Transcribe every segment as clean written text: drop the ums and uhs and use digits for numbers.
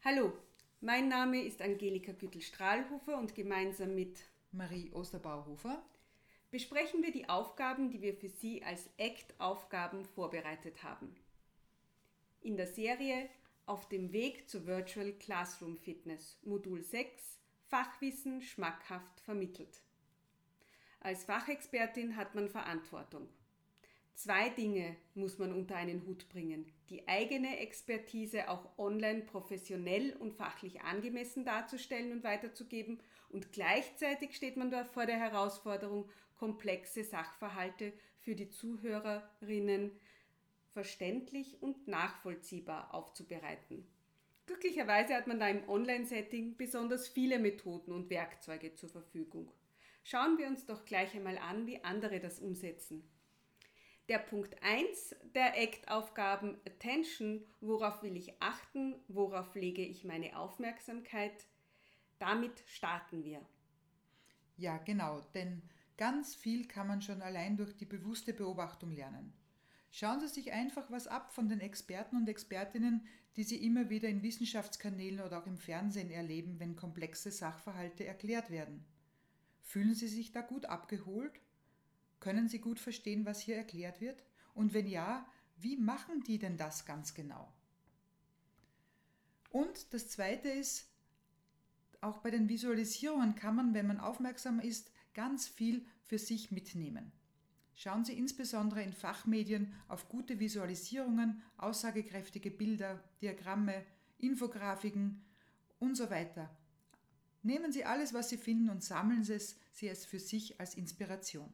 Hallo, mein Name ist Angelika Güttl-Strahlhofer und gemeinsam mit Marie Osterbauhofer besprechen wir die Aufgaben, die wir für Sie als ACT-Aufgaben vorbereitet haben. In der Serie Auf dem Weg zur Virtual Classroom Fitness, Modul 6, Fachwissen schmackhaft vermittelt. Als Fachexpertin hat man Verantwortung. 2 Dinge muss man unter einen Hut bringen: die eigene Expertise auch online professionell und fachlich angemessen darzustellen und weiterzugeben, und gleichzeitig steht man da vor der Herausforderung, komplexe Sachverhalte für die Zuhörerinnen verständlich und nachvollziehbar aufzubereiten. Glücklicherweise hat man da im Online-Setting besonders viele Methoden und Werkzeuge zur Verfügung. Schauen wir uns doch gleich einmal an, wie andere das umsetzen. Der Punkt 1 der ACT-Aufgaben Attention, worauf will ich achten, worauf lege ich meine Aufmerksamkeit, damit starten wir. Ja, genau, denn ganz viel kann man schon allein durch die bewusste Beobachtung lernen. Schauen Sie sich einfach was ab von den Experten und Expertinnen, die Sie immer wieder in Wissenschaftskanälen oder auch im Fernsehen erleben, wenn komplexe Sachverhalte erklärt werden. Fühlen Sie sich da gut abgeholt? Können Sie gut verstehen, was hier erklärt wird? Und wenn ja, wie machen die denn das ganz genau? Und das Zweite ist, auch bei den Visualisierungen kann man, wenn man aufmerksam ist, ganz viel für sich mitnehmen. Schauen Sie insbesondere in Fachmedien auf gute Visualisierungen, aussagekräftige Bilder, Diagramme, Infografiken und so weiter. Nehmen Sie alles, was Sie finden, und sammeln Sie es für sich als Inspiration.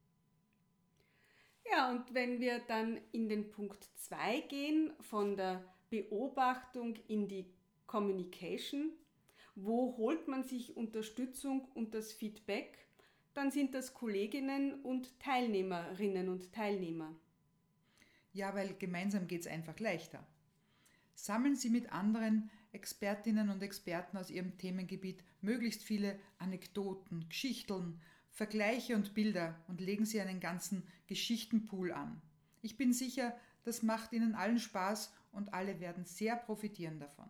Ja, und wenn wir dann in den Punkt 2 gehen, von der Beobachtung in die Communication, wo holt man sich Unterstützung und das Feedback, dann sind das Kolleginnen und Teilnehmerinnen und Teilnehmer. Ja, weil gemeinsam geht es einfach leichter. Sammeln Sie mit anderen Expertinnen und Experten aus Ihrem Themengebiet möglichst viele Anekdoten, Geschichteln, Vergleiche und Bilder und legen Sie einen ganzen Geschichtenpool an. Ich bin sicher, das macht Ihnen allen Spaß und alle werden sehr profitieren davon.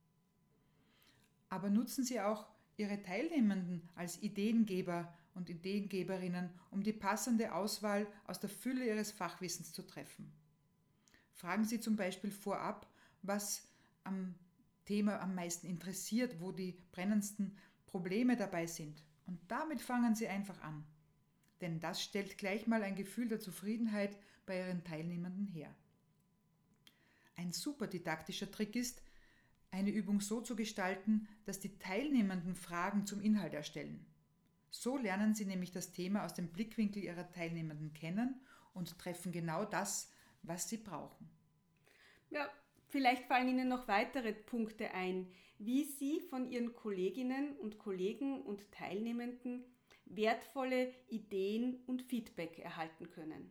Aber nutzen Sie auch Ihre Teilnehmenden als Ideengeber und Ideengeberinnen, um die passende Auswahl aus der Fülle Ihres Fachwissens zu treffen. Fragen Sie zum Beispiel vorab, was am Thema am meisten interessiert, wo die brennendsten Probleme dabei sind. Und damit fangen Sie einfach an. Denn das stellt gleich mal ein Gefühl der Zufriedenheit bei Ihren Teilnehmenden her. Ein super didaktischer Trick ist, eine Übung so zu gestalten, dass die Teilnehmenden Fragen zum Inhalt erstellen. So lernen Sie nämlich das Thema aus dem Blickwinkel Ihrer Teilnehmenden kennen und treffen genau das, was Sie brauchen. Ja, vielleicht fallen Ihnen noch weitere Punkte ein, wie Sie von Ihren Kolleginnen und Kollegen und Teilnehmenden wertvolle Ideen und Feedback erhalten können.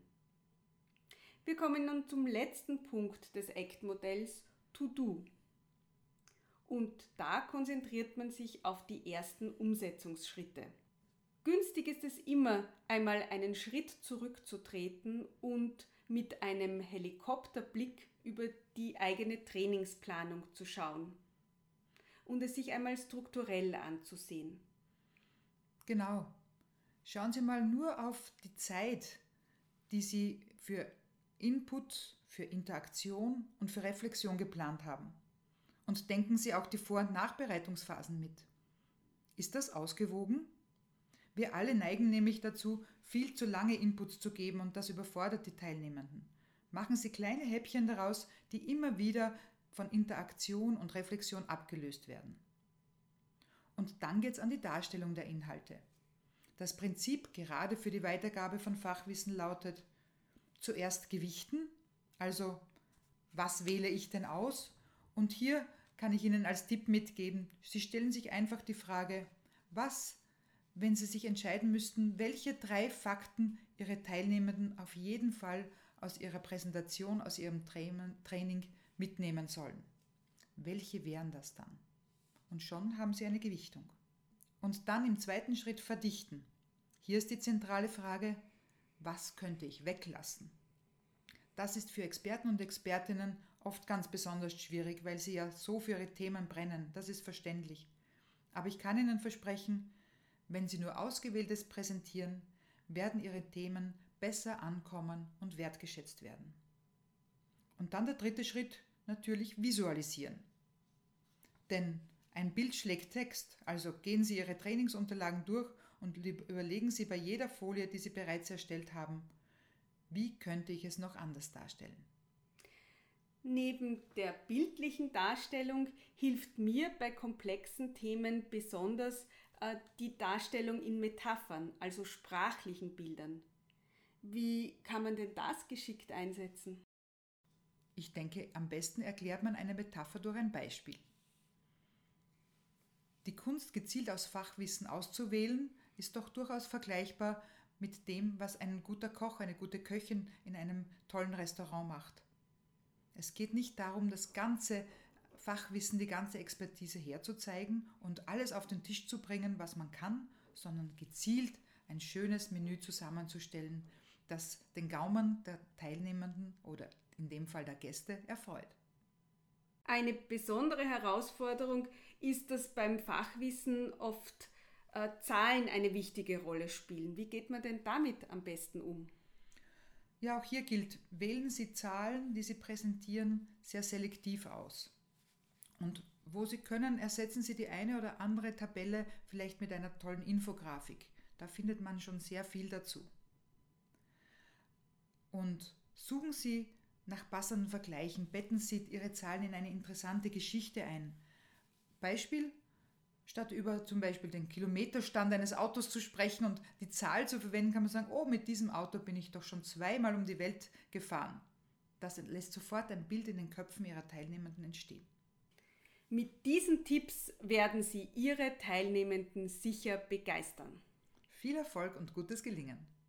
Wir kommen nun zum letzten Punkt des ACT-Modells, To-Do. Und da konzentriert man sich auf die ersten Umsetzungsschritte. Günstig ist es immer, einmal einen Schritt zurückzutreten und mit einem Helikopterblick über die eigene Trainingsplanung zu schauen und es sich einmal strukturell anzusehen. Genau. Schauen Sie mal nur auf die Zeit, die Sie für Input, für Interaktion und für Reflexion geplant haben. Und denken Sie auch die Vor- und Nachbereitungsphasen mit. Ist das ausgewogen? Wir alle neigen nämlich dazu, viel zu lange Inputs zu geben, und das überfordert die Teilnehmenden. Machen Sie kleine Häppchen daraus, die immer wieder von Interaktion und Reflexion abgelöst werden. Und dann geht es an die Darstellung der Inhalte. Das Prinzip gerade für die Weitergabe von Fachwissen lautet: zuerst gewichten, also was wähle ich denn aus? Und hier kann ich Ihnen als Tipp mitgeben, Sie stellen sich einfach die Frage, was, wenn Sie sich entscheiden müssten, welche 3 Fakten Ihre Teilnehmenden auf jeden Fall aus Ihrer Präsentation, aus Ihrem Training mitnehmen sollen. Welche wären das dann? Und schon haben Sie eine Gewichtung. Und dann im zweiten Schritt verdichten. Hier ist die zentrale Frage, was könnte ich weglassen? Das ist für Experten und Expertinnen oft ganz besonders schwierig, weil Sie ja so für Ihre Themen brennen. Das ist verständlich. Aber ich kann Ihnen versprechen, wenn Sie nur Ausgewähltes präsentieren, werden Ihre Themen besser ankommen und wertgeschätzt werden. Und dann der dritte Schritt, natürlich visualisieren. Denn ein Bild schlägt Text, also gehen Sie Ihre Trainingsunterlagen durch und überlegen Sie bei jeder Folie, die Sie bereits erstellt haben, wie könnte ich es noch anders darstellen? Neben der bildlichen Darstellung hilft mir bei komplexen Themen besonders die Darstellung in Metaphern, also sprachlichen Bildern. Wie kann man denn das geschickt einsetzen? Ich denke, am besten erklärt man eine Metapher durch ein Beispiel. Die Kunst, gezielt aus Fachwissen auszuwählen, ist doch durchaus vergleichbar mit dem, was ein guter Koch, eine gute Köchin in einem tollen Restaurant macht. Es geht nicht darum, das ganze Fachwissen, die ganze Expertise herzuzeigen und alles auf den Tisch zu bringen, was man kann, sondern gezielt ein schönes Menü zusammenzustellen, das den Gaumen der Teilnehmenden oder in dem Fall der Gäste erfreut. Eine besondere Herausforderung ist, dass beim Fachwissen oft Zahlen eine wichtige Rolle spielen. Wie geht man denn damit am besten um? Ja, auch hier gilt, wählen Sie Zahlen, die Sie präsentieren, sehr selektiv aus. Und wo Sie können, ersetzen Sie die eine oder andere Tabelle vielleicht mit einer tollen Infografik. Da findet man schon sehr viel dazu. Und suchen Sie nach passenden Vergleichen, betten Sie Ihre Zahlen in eine interessante Geschichte ein. Beispiel: Statt über zum Beispiel den Kilometerstand eines Autos zu sprechen und die Zahl zu verwenden, kann man sagen, oh, mit diesem Auto bin ich doch schon 2-mal um die Welt gefahren. Das lässt sofort ein Bild in den Köpfen Ihrer Teilnehmenden entstehen. Mit diesen Tipps werden Sie Ihre Teilnehmenden sicher begeistern. Viel Erfolg und gutes Gelingen!